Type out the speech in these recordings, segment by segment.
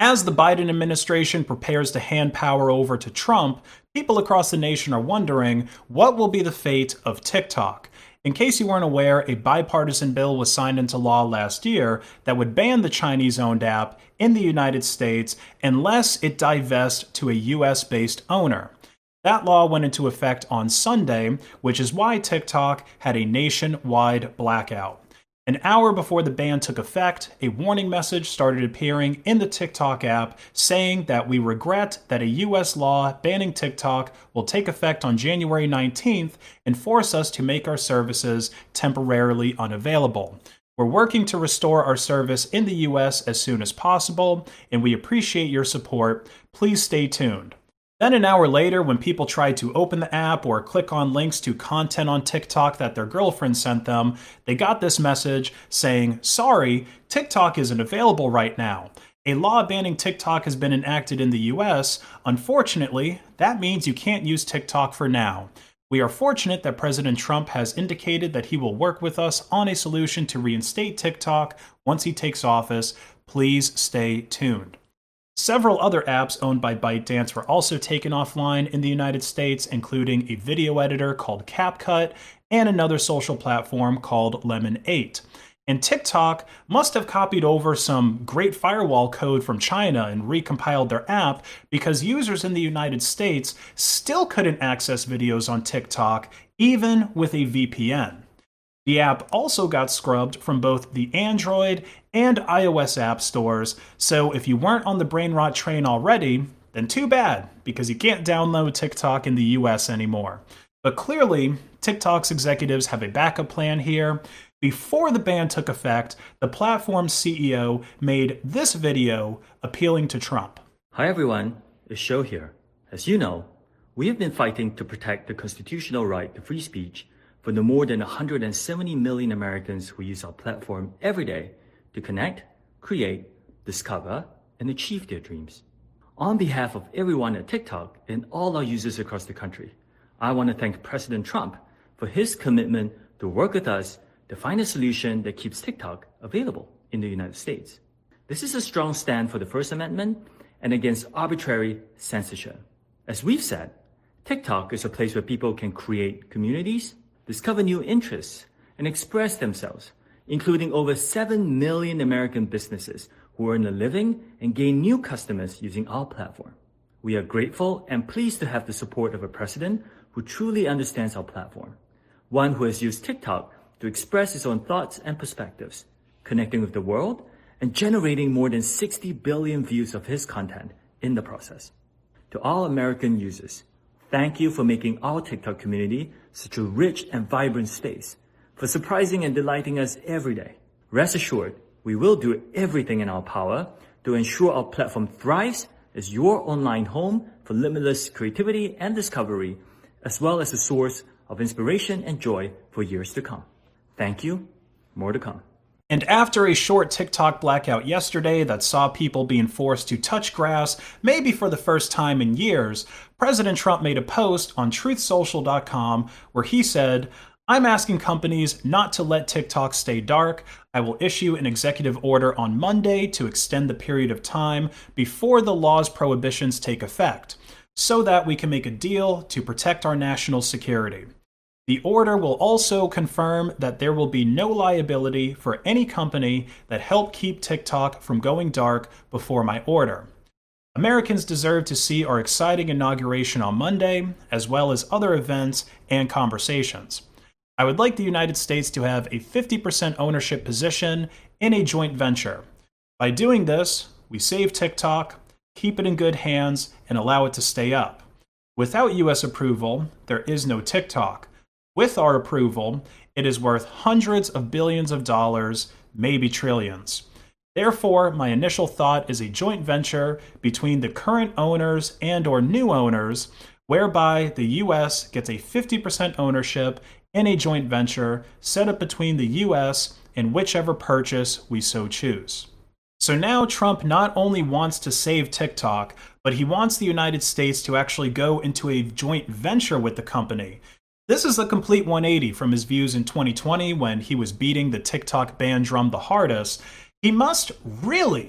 As the Biden administration prepares to hand power over to Trump, people across the nation are wondering what will be the fate of TikTok. In case you weren't aware, a bipartisan bill was signed into law last year that would ban the Chinese-owned app in the United States unless it divests to a US-based owner. That law went into effect on Sunday, which is why TikTok had a nationwide blackout. An hour before the ban took effect, a warning message started appearing in the TikTok app saying that we regret that a US law banning TikTok will take effect on January 19th and force us to make our services temporarily unavailable. We're working to restore our service in the US as soon as possible, and we appreciate your support. Please stay tuned. Then an hour later, when people tried to open the app or click on links to content on TikTok that their girlfriend sent them, they got this message saying, "Sorry, TikTok isn't available right now. A law banning TikTok has been enacted in the US. Unfortunately, that means you can't use TikTok for now. We are fortunate that President Trump has indicated that he will work with us on a solution to reinstate TikTok once he takes office. Please stay tuned." Several other apps owned by ByteDance were also taken offline in the United States, including a video editor called CapCut and another social platform called Lemon8. And TikTok must have copied over some great firewall code from China and recompiled their app because users in the United States still couldn't access videos on TikTok even with a VPN. The app also got scrubbed from both the Android and iOS app stores, so if you weren't on the brain rot train already, then too bad, because you can't download TikTok in the US anymore. But clearly, TikTok's executives have a backup plan here. Before the ban took effect, the platform's CEO made this video appealing to Trump. Hi everyone, it's Show here. As you know, we have been fighting to protect the constitutional right to free speech for the more than 170 million Americans who use our platform every day to connect, create, discover, and achieve their dreams. On behalf of everyone at TikTok and all our users across the country, I want to thank President Trump for his commitment to work with us to find a solution that keeps TikTok available in the United States. This is a strong stand for the First Amendment and against arbitrary censorship. As we've said, TikTok is a place where people can create communities, discover new interests, and express themselves, including over 7 million American businesses who earn a living and gain new customers using our platform. We are grateful and pleased to have the support of a president who truly understands our platform, one who has used TikTok to express his own thoughts and perspectives, connecting with the world and generating more than 60 billion views of his content in the process. To all American users, thank you for making our TikTok community such a rich and vibrant space, for surprising and delighting us every day. Rest assured, we will do everything in our power to ensure our platform thrives as your online home for limitless creativity and discovery, as well as a source of inspiration and joy for years to come. Thank you. More to come. And after a short TikTok blackout yesterday that saw people being forced to touch grass, maybe for the first time in years, President Trump made a post on truthsocial.com where he said, "I'm asking companies not to let TikTok stay dark. I will issue an executive order on Monday to extend the period of time before the law's prohibitions take effect, so that we can make a deal to protect our national security. The order will also confirm that there will be no liability for any company that helped keep TikTok from going dark before my order. Americans deserve to see our exciting inauguration on Monday, as well as other events and conversations. I would like the United States to have a 50% ownership position in a joint venture. By doing this, we save TikTok, keep it in good hands, and allow it to stay up. Without US approval, there is no TikTok. With our approval, it is worth hundreds of billions of dollars, maybe trillions. Therefore, my initial thought is a joint venture between the current owners and/or new owners, whereby the US gets a 50% ownership in a joint venture set up between the US and whichever purchase we so choose." So now Trump not only wants to save TikTok, but he wants the United States to actually go into a joint venture with the company. This is a complete 180 from his views in 2020 when he was beating the TikTok ban drum the hardest. He must really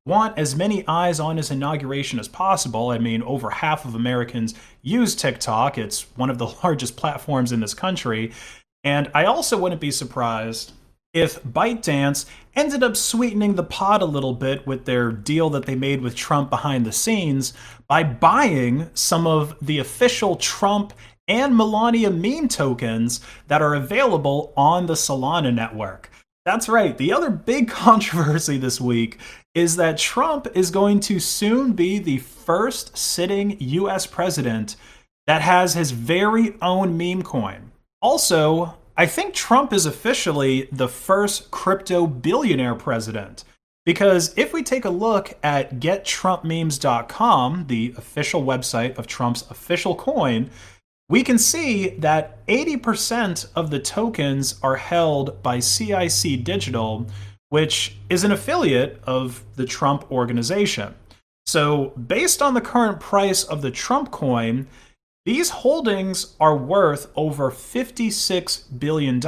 want as many eyes on his inauguration as possible. I mean, over half of Americans use TikTok. It's one of the largest platforms in this country. And I also wouldn't be surprised if ByteDance ended up sweetening the pot a little bit with their deal that they made with Trump behind the scenes by buying some of the official Trump and Melania meme tokens that are available on the Solana network. That's right. The other big controversy this week is that Trump is going to soon be the first sitting US president that has his very own meme coin. Also, I think Trump is officially the first crypto billionaire president. Because if we take a look at gettrumpmemes.com, the official website of Trump's official coin, we can see that 80% of the tokens are held by CIC Digital, which is an affiliate of the Trump organization. So based on the current price of the Trump coin, these holdings are worth over $56 billion.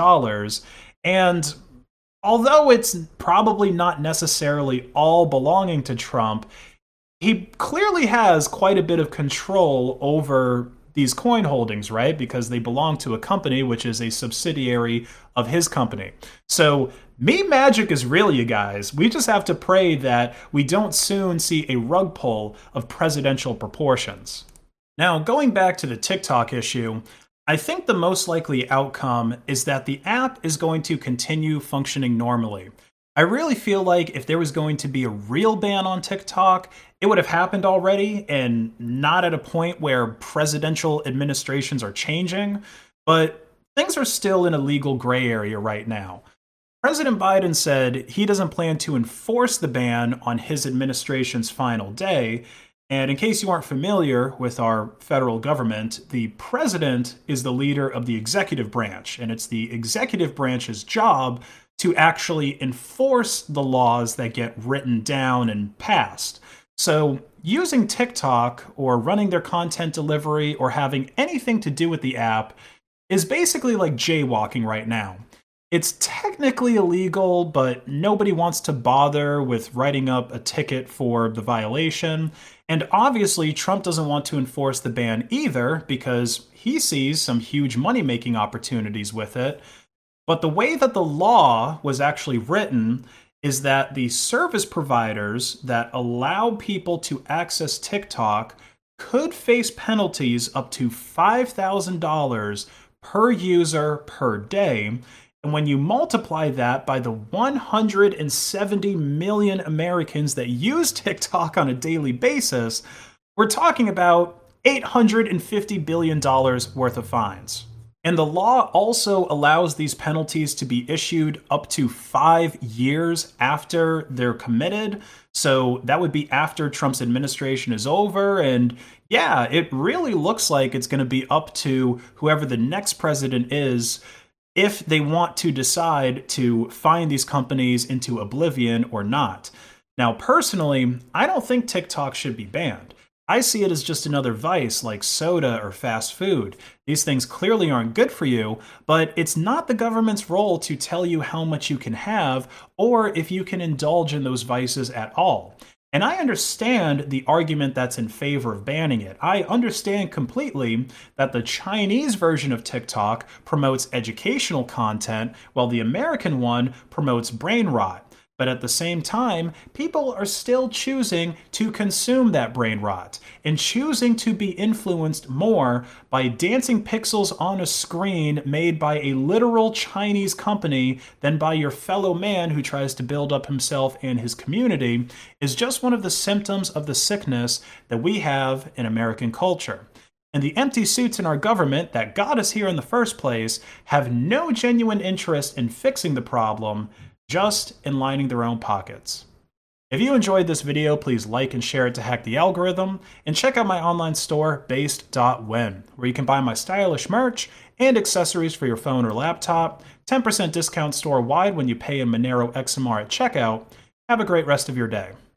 And although it's probably not necessarily all belonging to Trump, he clearly has quite a bit of control over these coin holdings, right? Because they belong to a company which is a subsidiary of his company. So meme magic is real, you guys. We just have to pray that we don't soon see a rug pull of presidential proportions. Now, going back to the TikTok issue, I think the most likely outcome is that the app is going to continue functioning normally. I really feel like if there was going to be a real ban on TikTok, it would have happened already and not at a point where presidential administrations are changing. But things are still in a legal gray area right now. President Biden said he doesn't plan to enforce the ban on his administration's final day. And in case you aren't familiar with our federal government, the president is the leader of the executive branch, and it's the executive branch's job to actually enforce the laws that get written down and passed. So using TikTok or running their content delivery or having anything to do with the app is basically like jaywalking right now. It's technically illegal, but nobody wants to bother with writing up a ticket for the violation. And obviously, Trump doesn't want to enforce the ban either because he sees some huge money-making opportunities with it. But the way that the law was actually written is that the service providers that allow people to access TikTok could face penalties up to $5,000 per user per day. And when you multiply that by the 170 million Americans that use TikTok on a daily basis, we're talking about $850 billion worth of fines. And the law also allows these penalties to be issued up to 5 years after they're committed. So that would be after Trump's administration is over. And yeah, it really looks like it's going to be up to whoever the next president is if they want to decide to fine these companies into oblivion or not. Now, personally, I don't think TikTok should be banned. I see it as just another vice like soda or fast food. These things clearly aren't good for you, but it's not the government's role to tell you how much you can have or if you can indulge in those vices at all. And I understand the argument that's in favor of banning it. I understand completely that the Chinese version of TikTok promotes educational content, while the American one promotes brain rot. But at the same time, people are still choosing to consume that brain rot and choosing to be influenced more by dancing pixels on a screen made by a literal Chinese company than by your fellow man who tries to build up himself and his community is just one of the symptoms of the sickness that we have in American culture. And the empty suits in our government that got us here in the first place have no genuine interest in fixing the problem, just in lining their own pockets. If you enjoyed this video, please like and share it to hack the algorithm, and check out my online store, Based.Win, where you can buy my stylish merch and accessories for your phone or laptop. 10% discount store-wide when you pay in Monero XMR at checkout. Have a great rest of your day.